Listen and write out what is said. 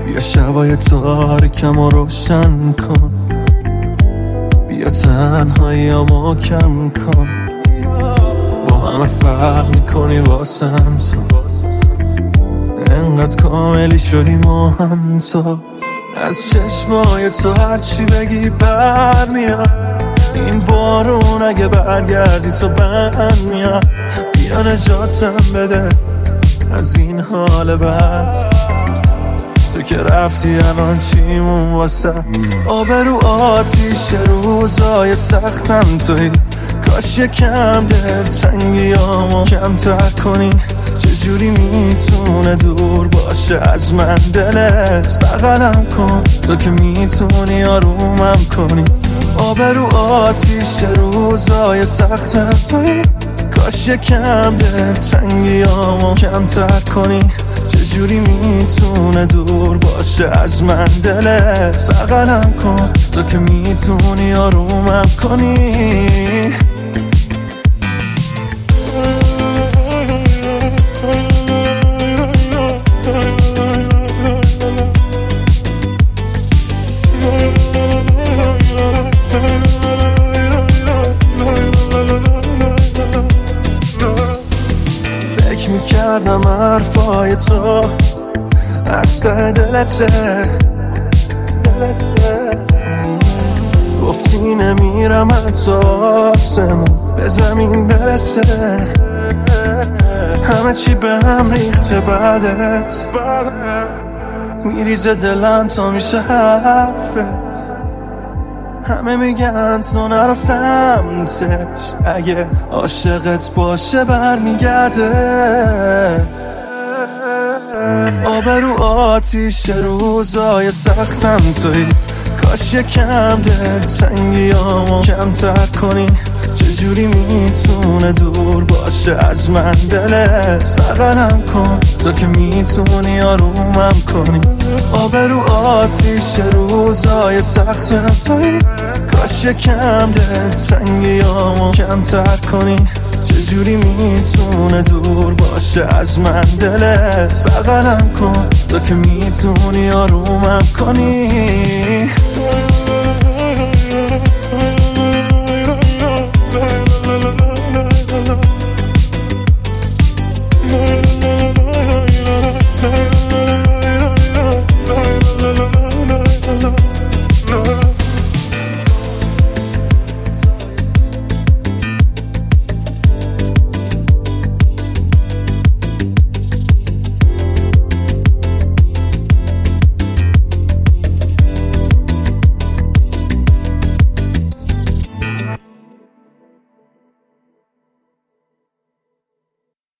بیا شبای تاریکم رو روشن کن، بیا تنهاییامو کم کن. با همه فرق میکنی واسم تو، انقدر کاملی شدی ما هم تو. از چشمای تو هرچی بگی برمیاد، این بارون اگه برگردی تو بند میاد. بیا نجاتم بده از این حال بد، تو که رفتی الان چیمون واسه آبرو آتیش روزای سختم توی. کاش یکم دلتنگیامو کمتر کنی، چجوری میتونه دور باشه از من دلت؟ بغلم کن تو که میتونی آرومم کنی. آبرو آتیش روزای سختم توی. کاش یکم دلتنگیامو کمتر کنی، چجوری میتونه دور باشه از من دلت؟ بغلم کن تو که میتونی آرومم کنی. فکر میکردم حرفای تو از ته دلته، گفتی نمیرم حتی آسمون به زمین برسه. همه چی به هم ریخته بعدت، میریزه دلم تا میشه حرفت. همه میگن تو نرو سمتش، اگه عاشقت باشه برمیگرده. آبرو آتیش روزای سختم توی. کاش یکم دلتنگیامو کمتر کنی، چجوری میتونه دور باشه از من دلت؟ بغلم کن تو که میتونی آرومم کنی. آبرو آتیش روزای سختم توی. کاش یکم دلتنگیامو کمتر کنی، چجوری میتونه دور باشه از من دلت؟ بغلم کن تو که میتونی آرومم کنی.